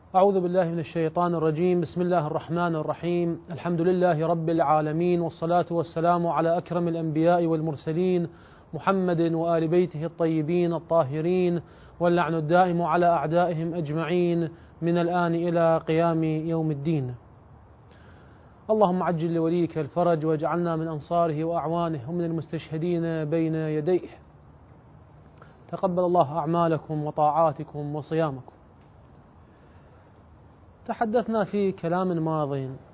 أعوذ بالله من الشيطان الرجيم. بسم الله الرحمن الرحيم. الحمد لله رب العالمين، والصلاة والسلام على أكرم الأنبياء والمرسلين محمد وآل بيته الطيبين الطاهرين، واللعن الدائم على أعدائهم أجمعين من الآن إلى قيام يوم الدين. اللهم عجل لوليك الفرج، واجعلنا من أنصاره وأعوانه ومن المستشهدين بين يديه. تقبل الله أعمالكم وطاعاتكم وصيامكم. تحدثنا في كلام ماض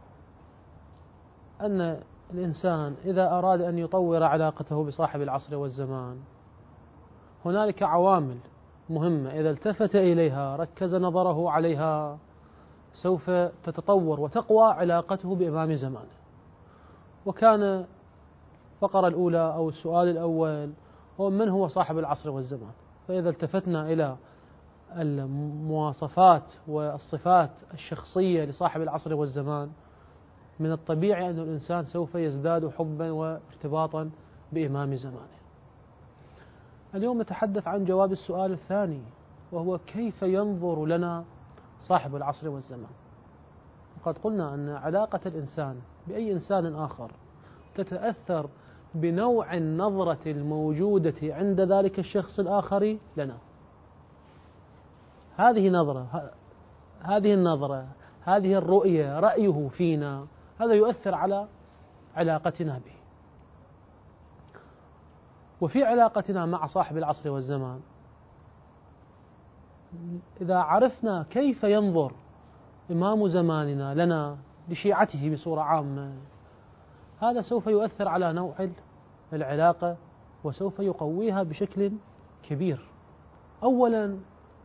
أن الإنسان إذا أراد أن يطور علاقته بصاحب العصر والزمان، هنالك عوامل مهمة إذا التفت إليها ركز نظره عليها سوف تتطور وتقوى علاقته بإمام زمانه. وكان الفقرة الأولى أو السؤال الأول هو من هو صاحب العصر والزمان. فإذا التفتنا إلى المواصفات والصفات الشخصية لصاحب العصر والزمان، من الطبيعي أن الإنسان سوف يزداد حبا وارتباطا بإمام زمانه. اليوم نتحدث عن جواب السؤال الثاني، وهو كيف ينظر لنا صاحب العصر والزمان. وقد قلنا أن علاقة الإنسان بأي إنسان آخر تتأثر بنوع النظرة الموجودة عند ذلك الشخص الآخر لنا. هذه النظرة، هذه الرؤية، رأيه فينا، هذا يؤثر على علاقتنا به. وفي علاقتنا مع صاحب العصر والزمان، إذا عرفنا كيف ينظر إمام زماننا لنا لشيعته بصورة عامة، هذا سوف يؤثر على نوع العلاقة وسوف يقويها بشكل كبير. أولا،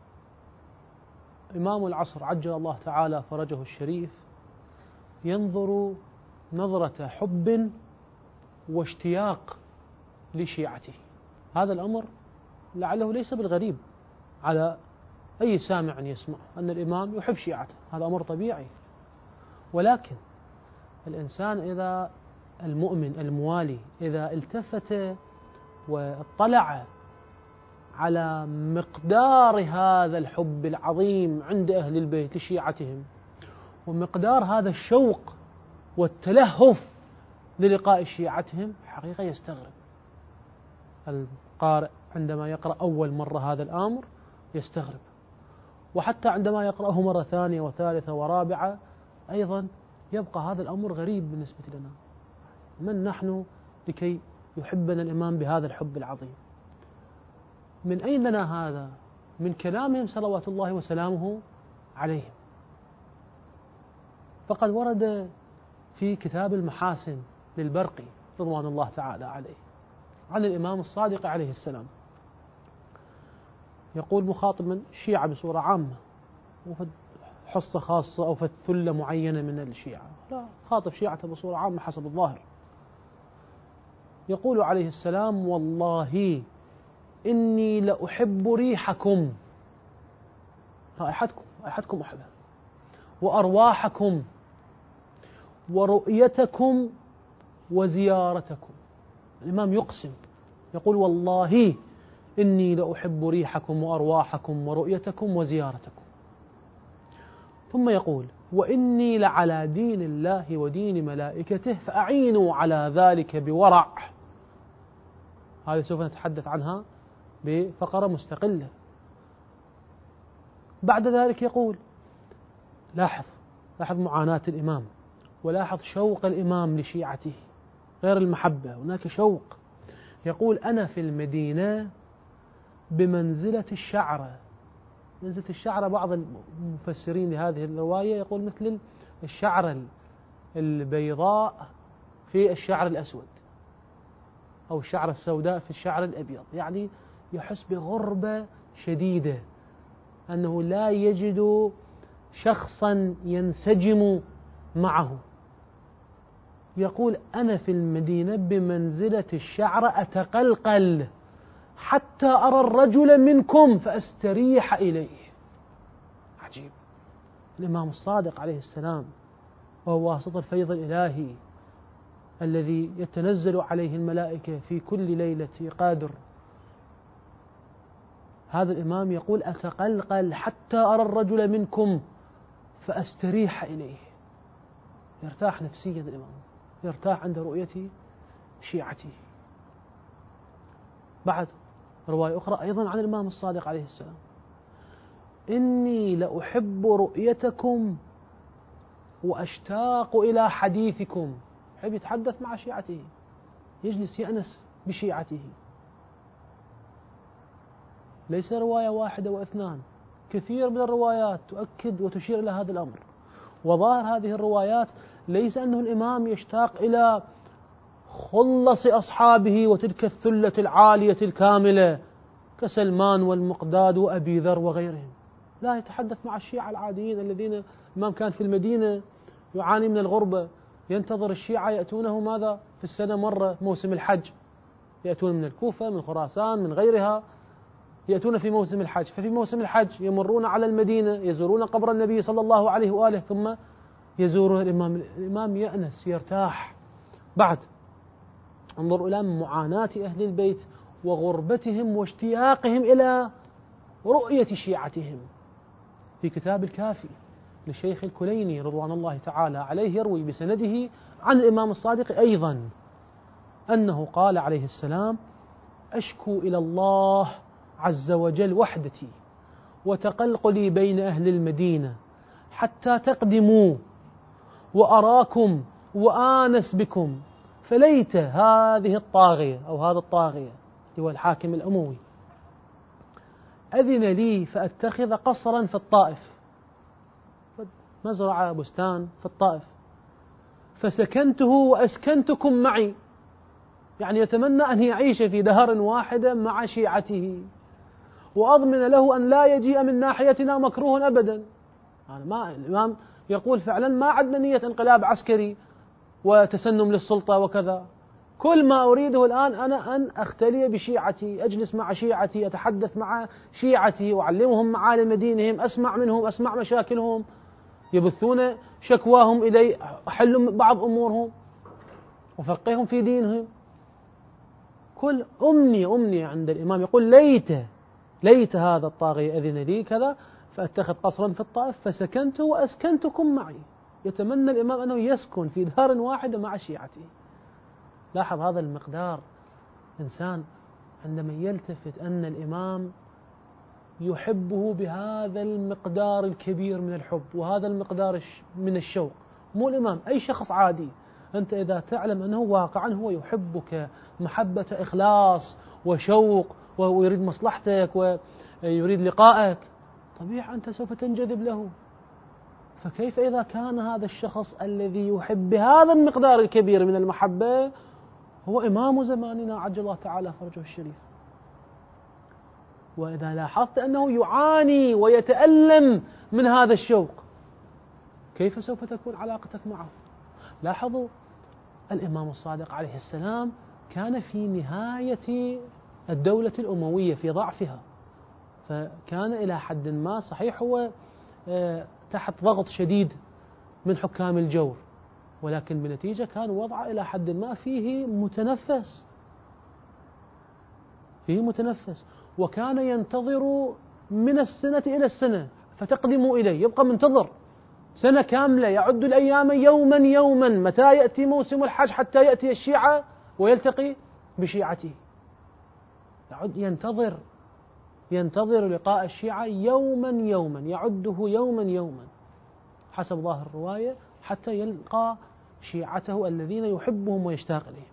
إمام العصر عجل الله تعالى فرجه الشريف ينظر نظرة حب واشتياق لشيعته. هذا الأمر لعله ليس بالغريب على أي سامع يسمع أن الإمام يحب شيعته، هذا أمر طبيعي. ولكن الإنسان إذا المؤمن الموالي إذا التفت واطلع على مقدار هذا الحب العظيم عند أهل البيت لشيعتهم، ومقدار هذا الشوق والتلهف للقاء شيعتهم، حقيقة يستغرب. القارئ عندما يقرأ أول مرة هذا الأمر يستغرب، وحتى عندما يقرأه مرة ثانية وثالثة ورابعة أيضا يبقى هذا الأمر غريب بالنسبة لنا. من نحن لكي يحبنا الإمام بهذا الحب العظيم؟ من أين لنا هذا؟ من كلامهم صلوات الله وسلامه عليهم. فقد ورد في كتاب المحاسن للبرقي رضوان الله تعالى عليه عن الإمام الصادق عليه السلام، يقول مخاطبا الشيعة بصورة عامة، وفي حصة خاصة أو في ثلة معينة من الشيعة، لا، خاطب شيعة بصورة عامة حسب الظاهر. يقول عليه السلام: والله إني لأحب ريحكم، رائحتكم أحبها، وأرواحكم، ورؤيتكم، وزيارتكم. الإمام يقسم يقول: والله إني لأحب ريحكم وأرواحكم ورؤيتكم وزيارتكم. ثم يقول: وإني لعلى دين الله ودين ملائكته فأعينوا على ذلك بورع. هذه سوف نتحدث عنها بفقرة مستقلة. بعد ذلك يقول: لاحظ معاناة الإمام، ولاحظ شوق الإمام لشيعته، غير المحبة هناك شوق. يقول: أنا في المدينة بمنزلة الشعرة. منزلة الشعرة بعض المفسرين لهذه الرواية يقول مثل الشعرة البيضاء في الشعر الأسود، أو الشعرة السوداء في الشعر الأبيض. يعني يحس بغربة شديدة، أنه لا يجد شخصا ينسجم معه. يقول: أنا في المدينة بمنزلة الشعرة أتقلقل حتى أرى الرجل منكم فأستريح إليه. عجيب. الإمام الصادق عليه السلام وهو واسط الفيض الإلهي الذي يتنزل عليه الملائكة في كل ليلة قادر، هذا الإمام يقول: أتقلقل حتى أرى الرجل منكم فأستريح إليه. يرتاح نفسيا الإمام، يرتاح عند رؤية شيعته. بعد رواية أخرى أيضا عن الإمام الصادق عليه السلام: إني لأحب رؤيتكم وأشتاق إلى حديثكم. يحب يتحدث مع شيعته، يجلس يأنس بشيعته. ليس رواية واحدة واثنان، كثير من الروايات تؤكد وتشير إلى هذا الأمر. وظاهر هذه الروايات ليس أنه الإمام يشتاق إلى خلص أصحابه وتلك الثلة العالية الكاملة كسلمان والمقداد وأبي ذر وغيرهم، لا، يتحدث مع الشيعة العاديين الذين الإمام كان في المدينة يعاني من الغربة، ينتظر الشيعة يأتونه ماذا في السنة مرة، موسم الحج، يأتون من الكوفة، من خراسان، من غيرها، يأتون في موسم الحج. ففي موسم الحج يمرون على المدينة، يزورون قبر النبي صلى الله عليه وآله، ثم يزورون الإمام يأنس، يرتاح. بعد انظر إلى معاناة أهل البيت وغربتهم واشتياقهم إلى رؤية شيعتهم. في كتاب الكافي للشيخ الكليني رضوان الله تعالى عليه يروي بسنده عن الإمام الصادق أيضا أنه قال عليه السلام: أشكو إلى الله عز وجل وحدتي وتقلقلي بين أهل المدينة حتى تقدموا وأراكم وآنس بكم، فليت هذه الطاغية أو هذا الطاغية هو الحاكم الأموي أذن لي فأتخذ قصرا في الطائف، مزرعة بستان في الطائف، فسكنته وأسكنتكم معي. يعني يتمنى أن يعيش في دار واحدة مع شيعته، وأضمن له أن لا يجيء من ناحيتنا مكروه أبدا. يعني ما الإمام يقول فعلا ما عندنا نية انقلاب عسكري وتسنم للسلطة وكذا، كل ما أريده الآن أنا أن أختلي بشيعتي، أجلس مع شيعتي، أتحدث مع شيعتي، أعلمهم معالم دينهم، أسمع منهم، أسمع مشاكلهم، يبثون شكواهم إلي، أحل بعض أمورهم، وفقههم في دينهم. كل أمنية عند الإمام، يقول ليت هذا الطاغية أذن لي كذا فأتخذ قصرا في الطائف فسكنته وأسكنتكم معي. يتمنى الإمام أنه يسكن في دار واحدة مع شيعته. لاحظ هذا المقدار. إنسان عندما يلتفت أن الإمام يحبه بهذا المقدار الكبير من الحب وهذا المقدار من الشوق، مو الإمام، أي شخص عادي، أنت إذا تعلم أنه واقعا هو يحبك محبة إخلاص وشوق ويريد مصلحتك ويريد لقائك، طبيعي أنت سوف تنجذب له. فكيف إذا كان هذا الشخص الذي يحب بهذا المقدار الكبير من المحبة هو إمام زماننا عجل الله تعالى فرجه الشريف؟ وإذا لاحظت أنه يعاني ويتألم من هذا الشوق، كيف سوف تكون علاقتك معه؟ لاحظوا الإمام الصادق عليه السلام كان في نهاية الدولة الأموية في ضعفها، فكان إلى حد ما صحيح هو تحت ضغط شديد من حكام الجور، ولكن بنتيجة كان وضعه إلى حد ما فيه متنفس، وكان ينتظر من السنة إلى السنة فتقدم إليه، يبقى منتظر سنة كاملة، يعد الأيام يوما متى يأتي موسم الحج حتى يأتي الشيعة ويلتقي بشيعته، ينتظر لقاء الشيعة يوما يعده يوما حسب ظاهر الرواية حتى يلقى شيعته الذين يحبهم ويشتاق إليهم.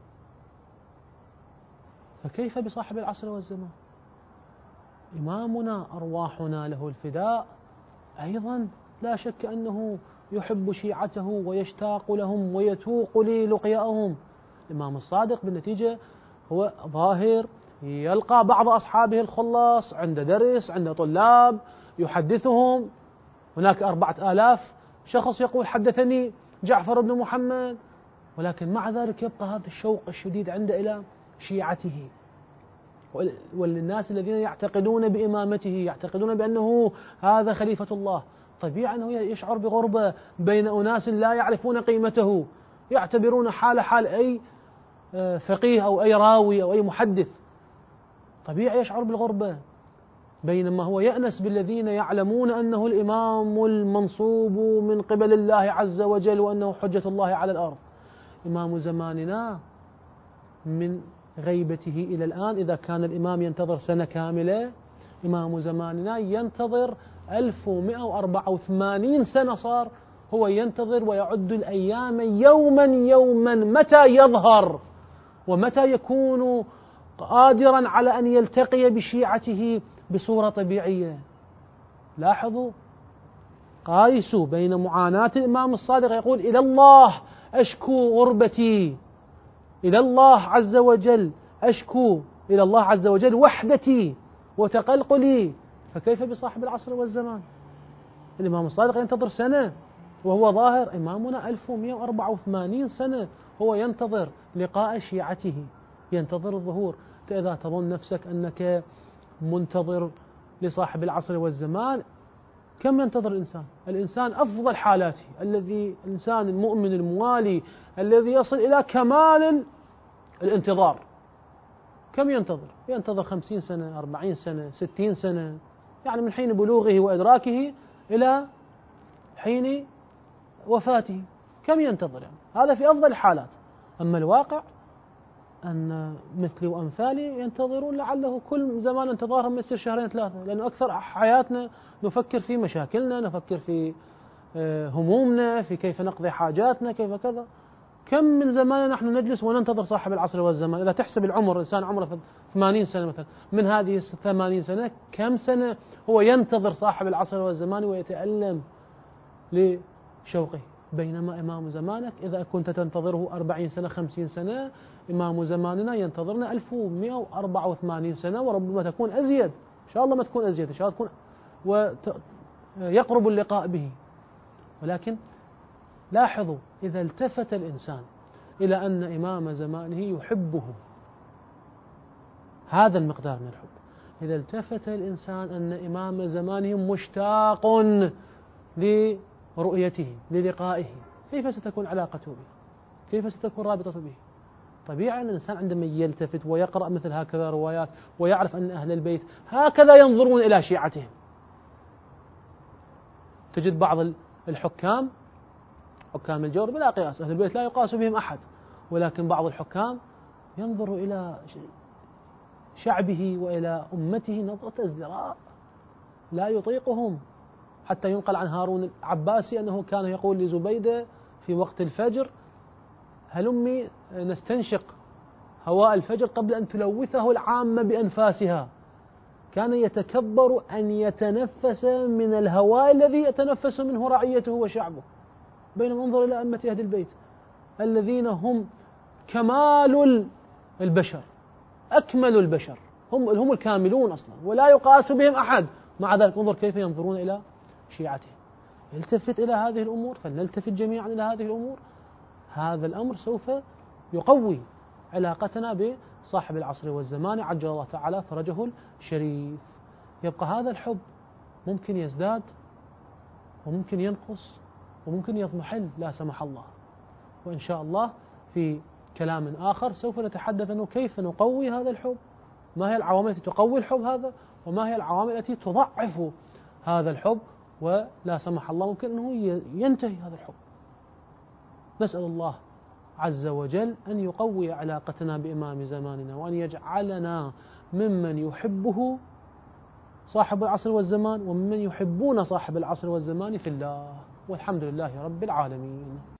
فكيف بصاحب العصر والزمان؟ إمامنا أرواحنا له الفداء أيضا لا شك أنه يحب شيعته ويشتاق لهم ويتوق للقيائهم. الإمام الصادق بالنتيجة هو ظاهر يلقى بعض أصحابه الخلاص عند درس، عند طلاب، يحدثهم. هناك 4000 شخص يقول حدثني جعفر بن محمد، ولكن مع ذلك يبقى هذا الشوق الشديد عنده إلى شيعته. والناس الذين يعتقدون بإمامته، يعتقدون بأنه هذا خليفة الله، طبيعي أنه يشعر بغربة بين أناس لا يعرفون قيمته، يعتبرون حال أي فقيه أو أي راوي أو أي محدث، طبيعي يشعر بالغربة. بينما هو يأنس بالذين يعلمون أنه الإمام المنصوب من قبل الله عز وجل وأنه حجة الله على الأرض. إمام زماننا من غيبته إلى الآن، إذا كان الإمام ينتظر سنة كاملة، إمام زماننا ينتظر 1184 سنة صار هو ينتظر ويعد الأيام يوما يوما متى يظهر ومتى يكون قادرا على أن يلتقي بشيعته بصورة طبيعية. لاحظوا، قايسوا بين معاناة الإمام الصادق يقول إلى الله أشكو غربتي، إلى الله عز وجل أشكو إلى الله عز وجل وحدتي وتقلقلي، فكيف بصاحب العصر والزمان؟ الإمام الصادق ينتظر سنة وهو ظاهر، إمامنا 1184 سنة هو ينتظر لقاء شيعته، ينتظر الظهور. إذا تظن نفسك أنك منتظر لصاحب العصر والزمان، كم ينتظر الإنسان؟ الإنسان أفضل حالاته، الإنسان المؤمن الموالي الذي يصل إلى كمال الانتظار، كم ينتظر؟ ينتظر 50 سنة، 40 سنة، 60 سنة، يعني من حين بلوغه وإدراكه إلى حين وفاته، كم ينتظر يعني؟ هذا في أفضل الحالات. أما الواقع أن مثلي وأمثالي ينتظرون لعله كل زمان انتظارهم يصير شهرين ثلاثة، لأن أكثر حياتنا نفكر في مشاكلنا، نفكر في همومنا، في كيف نقضي حاجاتنا، كيف كذا. كم من زمان نحن نجلس وننتظر صاحب العصر والزمان؟ إذا تحسب العمر، إنسان عمره 80 سنة مثلا، من هذه 80 سنة كم سنة هو ينتظر صاحب العصر والزمان ويتألم لشوقه؟ بينما إمام زمانك إذا كنت تنتظره 40 سنة 50 سنة، إمام زماننا ينتظرنا 1184 سنة، وربما تكون أزيد، إن شاء الله ما تكون أزيد، إن شاء الله تكون ويقرب اللقاء به. ولكن لاحظوا، إذا التفت الإنسان إلى أن إمام زمانه يحبه هذا المقدار من الحب، إذا التفت الإنسان أن إمام زمانه مشتاق لرؤيته للقائه، كيف ستكون علاقته به؟ كيف ستكون رابطته به؟ طبيعي أن الإنسان عندما يلتفت ويقرأ مثل هكذا روايات ويعرف أن أهل البيت هكذا ينظرون إلى شيعتهم. تجد بعض الحكام، حكام الجور بلا قياس، أهل البيت لا يقاس بهم أحد، ولكن بعض الحكام ينظر إلى شعبه وإلى أمته نظرة ازدراء لا يطيقهم. حتى ينقل عن هارون العباسي أنه كان يقول لزبيدة في وقت الفجر: هلمي نستنشق هواء الفجر قبل أن تلوثه العامة بأنفاسها. كان يتكبر أن يتنفس من الهواء الذي يتنفس منه رعيته وشعبه. بينما انظر إلى أئمة أهل البيت الذين هم كمال البشر، أكمل البشر، هم الكاملون أصلا ولا يقاس بهم أحد، مع ذلك انظر كيف ينظرون إلى شيعتهم. التفت إلى هذه الأمور، فلنلتفت جميعا إلى هذه الأمور. هذا الأمر سوف يقوي علاقتنا بصاحب العصر والزمان عجل الله تعالى فرجه الشريف. يبقى هذا الحب ممكن يزداد وممكن ينقص وممكن يضمحل لا سمح الله. وإن شاء الله في كلام آخر سوف نتحدث أنه كيف نقوي هذا الحب، ما هي العوامل التي تقوي الحب هذا، وما هي العوامل التي تضعف هذا الحب، ولا سمح الله ممكن أنه ينتهي هذا الحب. نسأل الله عز وجل أن يقوي علاقتنا بإمام زماننا، وأن يجعلنا ممن يحبه صاحب العصر والزمان وممن يحبون صاحب العصر والزمان في الله، والحمد لله رب العالمين.